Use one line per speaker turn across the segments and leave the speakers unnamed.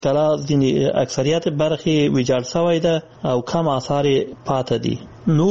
کلا ځینې اکثریت برخې ویجاړ شوی ده او کم آثار پاتې دي. نو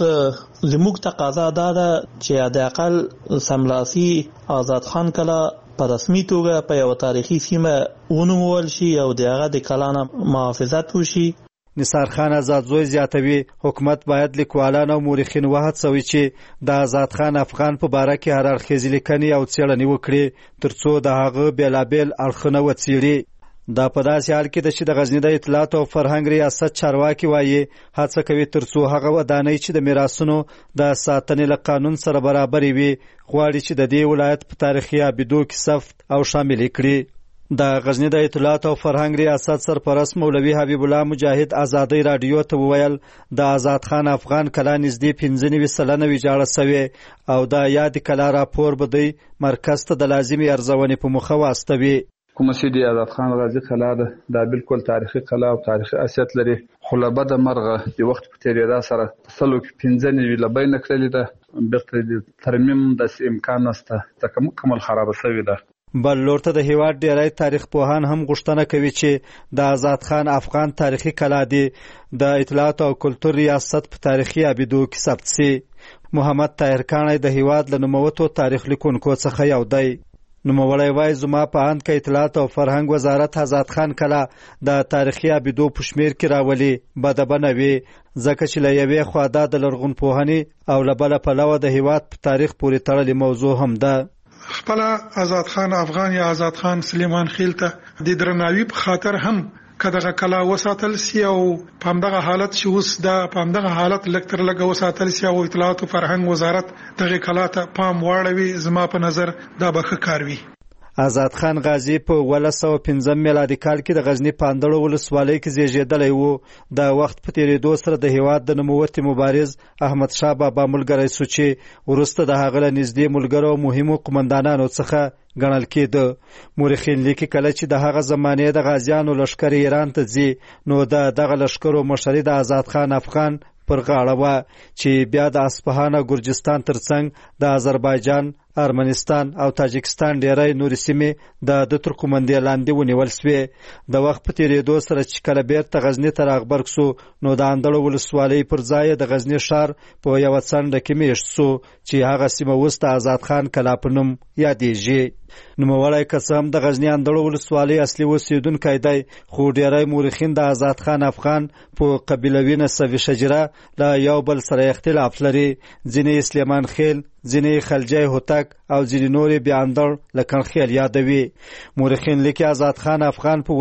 زموږ تقاضا دا ده چې حد اقل سملاسي آزاد خان کلا په رسمي توګه په یو تاریخي سیمه ونومول شي او د هغه د کلا نه محافظت وشي.
نثار خان آزادزوی زیاتوي حکومت باید لیکوالان او مورخین وهڅوي چې د آزاد خان افغان په باره کې هر اړخیزې لیکنې او څېړنې وکړي ترڅو د هغه بېلابېل اړخونه وڅېړي. دا په داسې حال کې ده چې د غزني د اطلاعات او فرهنګ ریاست چارواکي وایي هڅه کوي ترڅو هغه ودانۍ چې د میراثونو د ساتنې له قانون سره برابرې وي غواړي چې د دې ولایت په تاریخي ابیدو کې ثبت او شامل کړي. د غزني د اطلاعات او فرهنګ ریاست سرپرست مولوي حبیب الله مجاهد آزادۍ راډیو ته وویل د آزاد خان افغان کلا نږدې 95% ویجاړه شوې او د یاد کلا راپور به دی مرکز ته د لازمي ارزونې په موخه واستوي.
کومه چې د آزاد خان غازي کلا ده دا بالکل تاریخي کلا او تاریخي اصلیت لري خو له بده مرغه د وخت په تیریدا سره سلو کې 15 له بین کړلې ده بیرته د ترمیم د امکان نشته تکمل خراب شوی ده.
بل لور ته د هیواد ډیری تاریخ پوهان هم غوښتنه کوي چې د آزاد خان افغان تاریخي کلا دی د اطلاعات او کلتور ریاست په تاریخي ابیدو کې ثبت شي. محمد طاهر کاڼی د هیواد له نوموتو تاریخ لیکونکو څخه یو دی. نوموړی وایي زما په اند که اطلاعات او فرهنګ وزارت آزاد خان کلا د تاریخي ابیدو په شمیر کې راولي بده به نه وي ځکه چې له یوې خوا دا د لرغونپوهنې او له بله پلوه د هیواد په تاریخ پورې تړلې موضوع هم ده.
خپل آزاد خان افغان یا آزاد خان سلیمان خیل ته د درناوي په خاطر هم کداغه کلا وساتل سی او پامدغه حالت چې اوس دا پامدغه حالت لکتر لګه وساتل سی او اطلاعات او فرهنګ وزارت دغه کلا ته پام واړوي زما په نظر دا به ښه کار وي.
آزاد خان غازی په 1915 میلادي کال کې د غزنی پاندړو ولسوالۍ کې زیږیدلی و. د وخت په تیریدو سره د هیواد د نوموتي مبارز احمد شاه بابا ملګری شو چې وروسته د هغه له نږدې ملګرو او مهمو قومندانانو څخه ګڼل کېده. مورخین لیکي کله چې د هغه زمانې د غازیانو لښکر ایران ته ځي نو د دغه لښکرو مشري د آزاد خان افغان پر غاړه وه چې بیا د اصفهان او ګرجستان ترڅنګ د آذربایجان ارمنستان او تاجکستان ډیری نورې سیمې د تر قومندې لاندې ونیول شوې. د وخت په تیریدو سره چې کله بیرته غزني ته راغبرګ سو نو د اندړو ولسوالۍ پر ځای د غزني ښار په یوه څنډه کې میشت سو چې هغه سیمه اوس د آزاد خان کلا په نوم یادیږي. نوموړی که څه هم د غزني اندړو ولسوالۍ اصلي اوسېدونکی دی خو ډیری مورخین د آزاد خان افغان په قبیلوي نسبي شجره له یو بل سره اختلاف لري. ځینې سلیمان خیل ځینې خلجی هوتک او ځینې نورې بیا اندړ له کنخیل یادوي. مورخین لیکي آزاد خان افغان په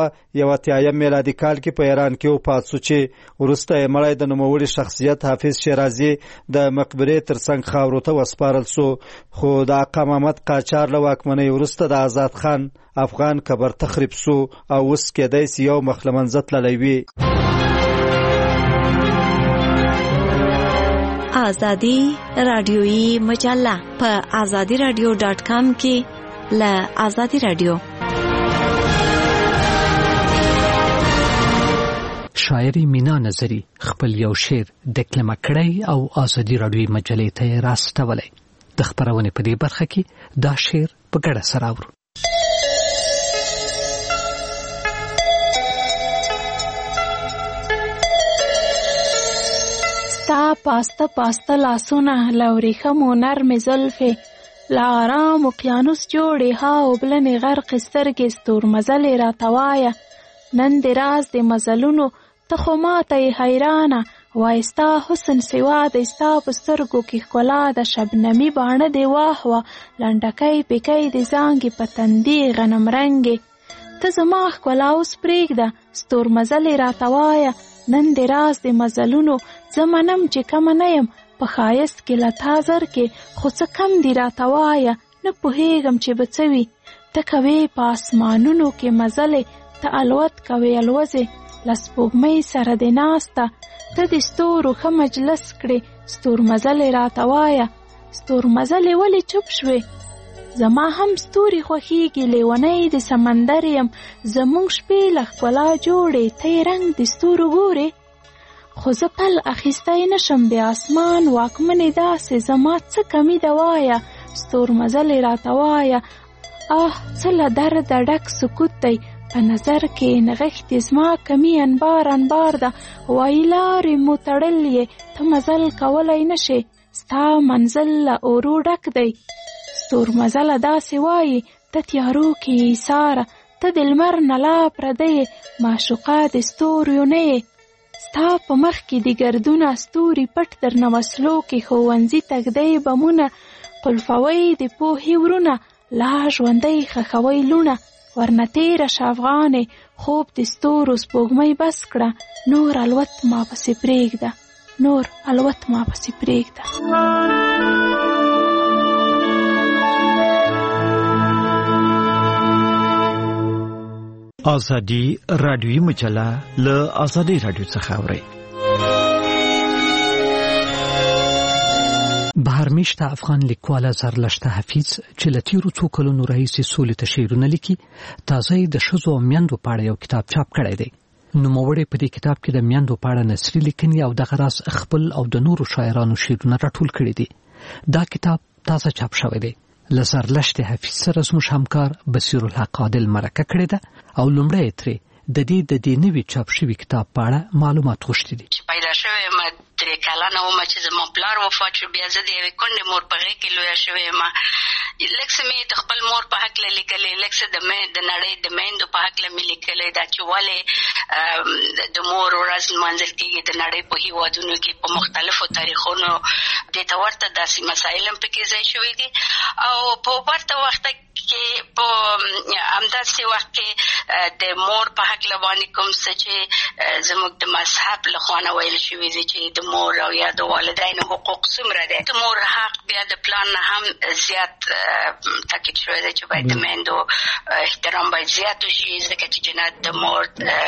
1981 میلادي کال کې په ایران کې وفات شو چې وروسته یې مړی د نوموړي شخصیت حافظ شیرازي د مقبرې ترڅنګ خاورو ته وسپارل شو خو د آقا محمد قاجار له واکمنۍ وروسته د آزاد خان افغان قبر تخریب شو او اوس کېدای شي یو مخ له منځه تللی وي.
آزادی رادیویی مجله په azadiradio.com کې له آزادی رادیو.
شاعري مینا نظری خپل یو شعر دکلمه کړی او آزادی رادیویی مجلې ته راستولی. د خپرونې په دې برخه کې دا شعر په ګډه سره اورو.
ستا پاسته پاسته لاسونه لوریخمو نرمې زلفې له آرام اقیانوس جوړې ها اوبلنې غرقې سترګې ستورمزلې راته وایه نن دې راز د مزلونو ته خو ماته یې حیرانه وایي ستا حسن سوا دی ستا په سترګو کې ښکلا د شبنمي باڼه دې واهوه لنډکی پیکی د زانګې په تندي غنم رنګې ته زما ښکلا اوس پرېږده ستورمزلې راته وایه نن دې راز د مزلونو زه منم چې کمه نه یم په ښایست کې له تا زر کې خو څه کم دي راته وایه نه پوهېږم چې به څه وي ته کوې په اسمانونو کې مزلې ته الوت کوې الوزې له سپوږمۍ سره دې ناسته ته د ستورو ښه مجلس کړې ستورمزلې راته وایه ستورمزلې ولې چوپ شوې زما هم ستوري خوښیږي لیونی د سمندر یم زموږ شپې له ښکلا جوړې ته یې رنګ د ستورو ګورې خو زه پل اخیستی نشم د اسمان واکمنې داسې زما څه کمی ده وایه ستورمزلې راته وایه څه له درده ډک سکوت دی په نظر کې نغښتې زما کمی انبار انبار ده، وایي لارې مو تړلې ته مزل کولی نشې، ستا منزل له اورو ډک دی. ستور مزله داسې وایي ته تیارو کې ایساره، ته د لمر نه لا پردی معشوقه د ستوریو نه یې. ستا په مخ کې د ګردونه ستوري پټ درنه وسلو کې ښوونځي تږدی بمونه، قلفوی د پوهې ورونه، لا ژوندی خښوی لونه. ورنه تیره شه افغانې، خوب د ستورو سپوږمۍ بس کړه، نور الوت ما پسې پرېږده، نور الوت ما پسې پرېږده.
آزادی رادیویی مجله له آزادی رادیو څخه اورئ. بهرمیشته افغان لیکواله زرلشته حفیظ چې له تیرو څو کلونو راهیسې سولې ته شعرونه لیکي، تازه یې د ښځو او میندو په اړه یو کتاب چاپ کړی دی. نوموړی په دې کتاب کې د میندو په اړه نثري لیکنې او دغه راز خپل او د نورو شاعرانو شعرونه راټول کړي دي. دا کتاب تازه چاپ شوی دی. له زرلشته حفیظ سره زموږ همکار بصیرالحق عادل مرکه کړې ده او لومړی ترې د دې نوي چاپ شوي کتاب په اړه معلومات غوښتي دي.
پیدا شوی ما 3 کلنه وم چې زما پلار وفات شو، بیا زه د یوې کونډې مور په غېږ کې لویه شوې یم. لږ څه مې د خپل مور په هکله لیکلی، لږ څه د نړۍ د میندو په هکله مې لیکلی ده چې ولې د مور ورځ لمانځل کېږي د نړۍ په هېوادونو کې په مختلفو تاریخونو. دې ته ورته داسې مسایل هم پکې ځای شوي دي او په ورته وخت کې په همداسې وخت کې د مور په هکله باندې کوم څه چې زموږ د مذهب له خوا نه ویل شوي دي چې د مور او یا د والدینو حقوق څومره دی. د مور حق بیا د پلان نه هم زیات تاکید شوی دی چې باید د میندو احترام باید زیات وشي، ځکه چې جنت د مور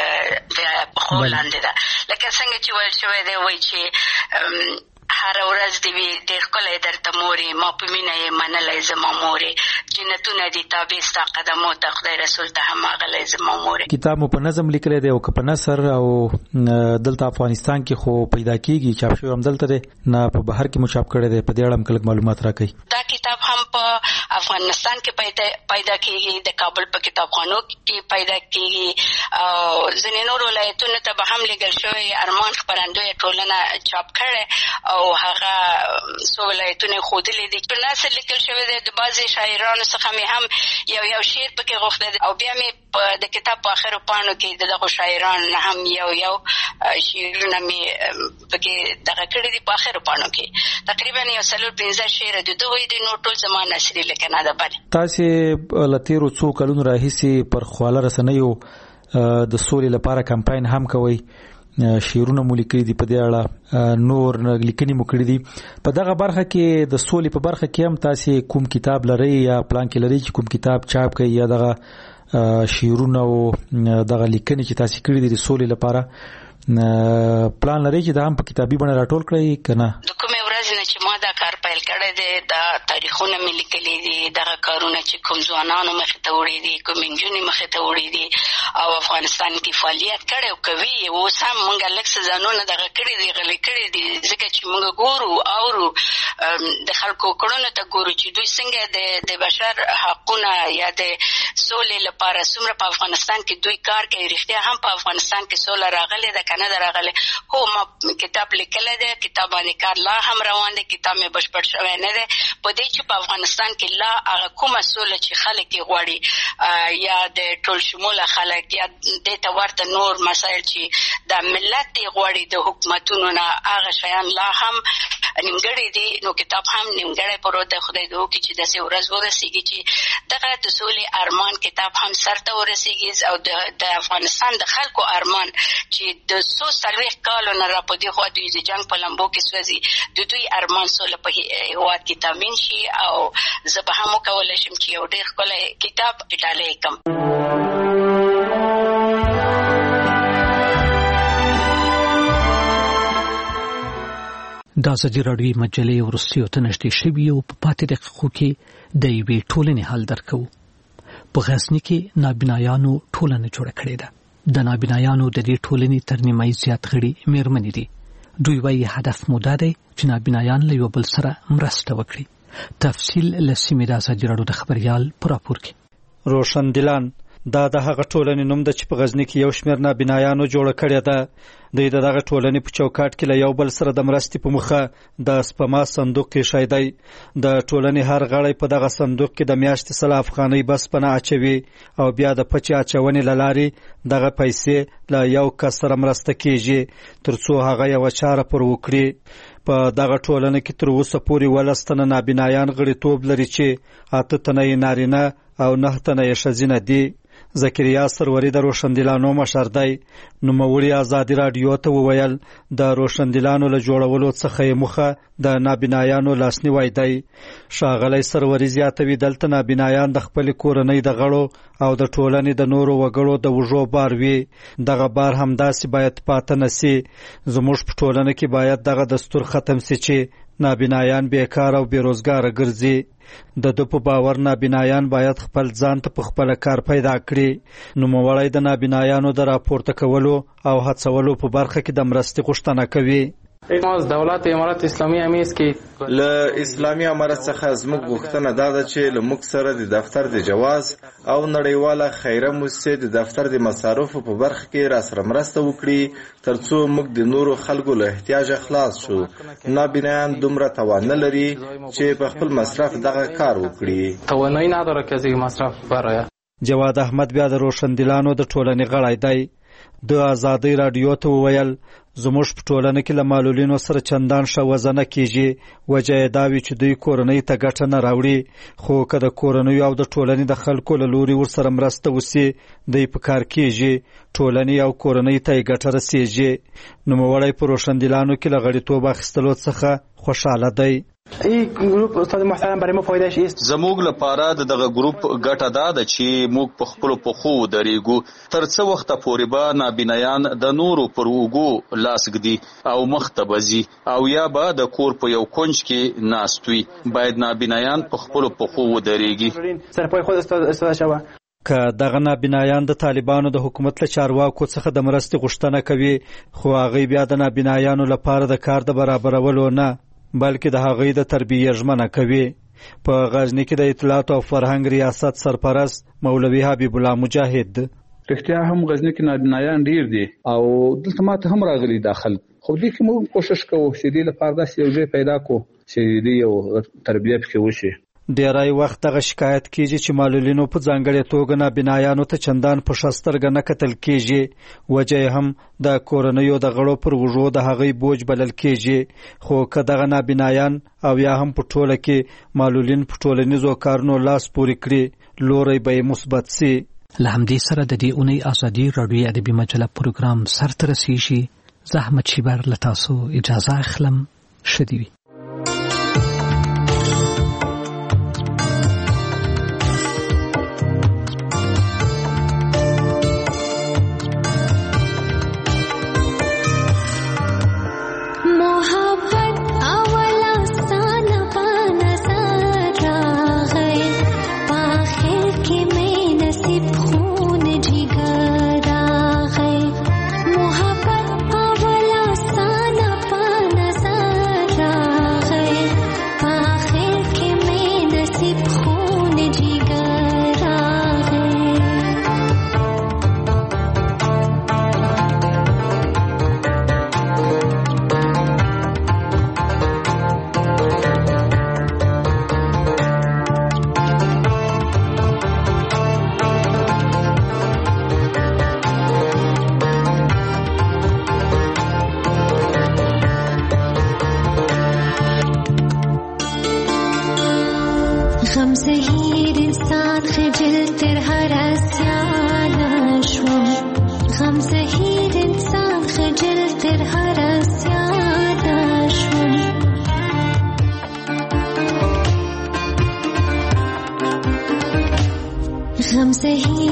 پښو لاندې ده. لکه څنګه چې ویل شوی دی وایي چې هر ورځ دی ډېر ښکلی درته مورې، ما په مینه یې منلی زما مورې، جنتونه دي تابع ستا قدمو ته، خدای رسول ته هم اغلی زما مورې.
کتاب مو په نظم لیکلی دی او که په نثر او دلته افغانستان کې خو پیدا کېږي، چاپ شوی هم دلته دی، نه په بهر کې مو چاپ کړی دی؟ په دې اړه هم کلک معلومات راکړئ.
دا کتاب هم په افغانستان کې پیدا کېږي، د کابل په کتابخانو کې پیدا کېږي او ځینې نور ولایتونو ته به هم لیږل شوی. ارمان خپرندویه ټولنه چاپ کړی او هغه څو ولایتونه ښودلي دي. په نثر لیکل شوی دی، د بعضې شاعرانو څخه مې هم یو شعر پکې غوښتی دی او بیا مې د کتاب په آخرو پاڼو کې د دغو شاعرانو نه هم یو شعرونه مې پکې دغه کړي دي په آخرو پاڼو کې. تقریبا 4-5 شعره د دوی دي، نور ټول زما نثري لیکنه ده. بله
تاسې له تېرو څو کلونو راهیسې پر خواله رسنیو د سولې لپاره کمپاین هم کوئ، شعرونه مو لیکلي دي، په دې اړه نور لیکنې مو کړي دي. په دغه برخه کې د سولې په برخه کې هم تاسې کوم کتاب لرئ یا پلان کې لرئ چې کوم کتاب چاپ کړئ یا دغه شعرونه او دغه لیکنې چې تاسې کړي دي د سولې لپاره پلان لرئ چې دا هم په کتابي بڼه راټول کړئ که نه؟
د کومې ورځې نه چې ما دا کار پیل کړی دی، دا تاریخونه مې لیکلي دي، دغه کارونه چې کوم ځوانانو مخې ته وړي دي، کوم نجونې مخې ته وړي دي او افغانستان کې فعالیت کړی او کوي. اوس هم موږ لږ څه ځانونه دغه کړي دي، غلي کړي دي، ځکه چې موږ ګورو اورو د خلکو کړنو ته ګورو چې دوی څنګه د بشر حقونه یا د سولې لپاره څومره په افغانستان کې دوی کار کوي. رښتیا هم په افغانستان کې سوله راغلې ده که نه ده راغلې؟ هو ما کتاب لیکلی دی، کتاب باندې کار لا هم روان دی، کتاب مې بشپړ شوی نه دی په دې چې په افغانستان کې لا هغه کومه سوله چې خلک یې غواړي یا د ټول شموله خلک یا دې ته ورته نور مسایل چې د ملت یې غواړي د حکومتونو نه، هغه شیان لا هم نیمګړی دي. نو کتاب هم نیمګړی پروت دی. خدای دې وکړي چې داسې ورځ ورسېږي چې دغه د سولې ارمان کتاب هم سر ته ورسېږي او د افغانستان د خلکو ارمان چې د 140 کالو نه را په دې خوا دوی د جنګ په لمبو کې سوځي، د دوی ارمان سوله په هېواد کې تامین شي او زه به هم وکولی شم چې یو ډېر ښکلی کتاب ډالۍ کړم.
د ازادي راډیو مجلې وروستیو ته نږدې شوي او په پاتې دقیقو کې د یوې ټولنې حال درکوو. په غزني کې نابینایانو ټولنه جوړه کړې ده. د نابینایانو د دې ټولنې تر نیمایي زیات غړي میرمنې دي. دوی وايي هدف مو دا دی چې نابینایان له یو بل سره مرسته وکړي. تفصیل له سیمې د ازادي راډیو د خبریال په راپور کې.
روشن دلان دا د هغه ټولنې نوم ده چې په غزني کې یو شمېر نابینایانو جوړه کړې ده. دوی د دغه ټولنې په چوکاټ کې له یو بل سره د مرستې په مخه د سپما صندوق ایښی دی. د ټولنې هر غړی په دغه صندوق کې د میاشتې 100 افغانۍ بس پناه اچوي او بیا د پچې اچونې له لارې دغه پیسې له یو کس سره مرسته کیږي تر څو هغه یوه چاره پر وکړي. په دغه ټولنه کې تر اوسه پورې 12 تنه نابینایان غړیتوب لري چې 8 تنه یې نارینه او 9 تنه یې ښځینه دي. زکریا سروری د روشندلانو مشر دی. نوموړي ازادي راډیو ته وویل د روشندلانو له جوړولو څخه یې موخه د نابینایانو لاسنیوی دی. ښاغلی سروری زیاتوي دلته نابینایان د خپلې کورنۍ د غړو او د ټولنې د نورو وګړو د وژو بار وي. دغه بار همداسې باید پاته نسی. زموږ په ټولنه کې باید دغه دستور ختم سي چې نابینایان بیکار او بیروزګاره ګرځي. د ده په باور نابینایان باید خپل ځان ته په خپله کار پیدا کړي. نوموړی د نابینایانو د راپورته کولو او هڅولو په برخه کې د مرستې غوښتنه کوي.
ما از دولت امارت اسلامی همی است که
له اسلامي امارت څخه زموږ غوښتنه دا ده چې له موږ سره د دفتر د جواز او نړیواله خیره موسسې د دفتر د مصارفو په برخه کې راسره مرسته وکړي ترڅو موږ د نورو خلکو له احتیاجه خلاص شو. نابینایان دومره توان نه لري چې په خپل مصرف دغه کار وکړي.
توانایی نداره که از این مصرف برای.
جواد احمد بیا د روشندلانو د ټولنې غړی دی. د ازادي راډیو ته وویل زموږ په ټولنه کې له معلولینو سره چندان ښه وضع نه کیږي. وجه یې دا وي چې دوی کورنۍ ته ګټه نه راوړي، خو که د کورنیو او د ټولنې د خلکو له لوري ورسره مرسته وسي دوی په کار کیږي، ټولنې او کورنۍ ته یې ګټه رسیږي. نوموړی په روشندلانو کې له غړیتوب اخیستلو څخه خوشحاله دی.
این گروپ استاد محترم برای ما فایدهش است.
زموږ لپاره دغه گروپ ګټه دا ده چې موږ په خپل پخو درېګو تر څو وخت پورې به نابینایان د نورو پر وګو لاس ګدي او مختبزي او یا به د کور په یو کونج کې ناستوي. باید نابینایان په خپل پخو درېږي.
سرپای خود استاد شوه.
که دغه نابینایان د طالبانو د حکومت له چارواکو څخه د مرستې غوښتنه کوي، خو هغوی بیا د نابینایانو لپاره د کار د برابرولو نه بلکې د هغوی د تربیې ژمنه کوي. په غزني کې د اطلاعات او فرهنګ ریاست سرپرست مولوي حبیب الله مجاهد
رښتیا هم غزني کې نابینایان ډیر دي او دلته ماته هم راغلي داخل، خو دې کې موږ کوشش کوو چې دې لپاره داسې یو ځای پیدا کړو چې دې یو تربیه پکې وشي.
ډیری وخت دغه شکایت کیږي چې معلولینو په ځانګړې توګه نابینایانو ته چندان په ښه سترګه نه کتل کیږي. وجه یې هم د کورنیو د غړو پر وږو د هغوی بوج بلل کیږي. خو که دغه نابینایان او یا هم په ټوله کې معلولین په ټولنیزو کارونو لاس پورې کړي، لوری به یې مثبت سي.
له همدې سره د دې اونۍ ازادي راډیو ادبي مجله پروګرام سرته رسیږي. زه احمد شیبر له تاسو اجازه اخلم. ښه دې وي.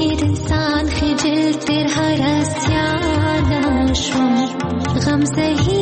غم زهیر